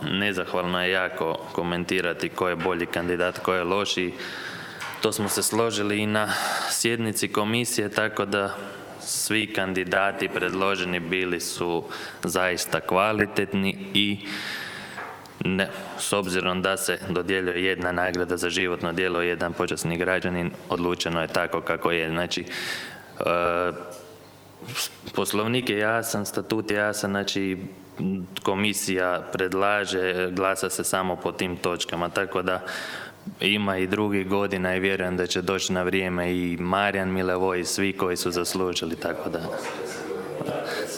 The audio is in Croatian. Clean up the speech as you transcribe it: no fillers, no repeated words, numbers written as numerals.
nezahvalno je jako komentirati ko je bolji kandidat, ko je lošiji. To smo se složili i na sjednici komisije, tako da svi kandidati predloženi bili su zaista kvalitetni i s obzirom da se dodjeljuje jedna nagrada za životno djelo, jedan počasni građanin, odlučeno je tako kako je. Znači, Poslovnik je jasan, statut je jasan, znači komisija predlaže, glasa se samo po tim točkama, tako da ima i drugih godina i vjerujem da će doći na vrijeme i Marijan Milevoj i svi koji su zaslužili, tako da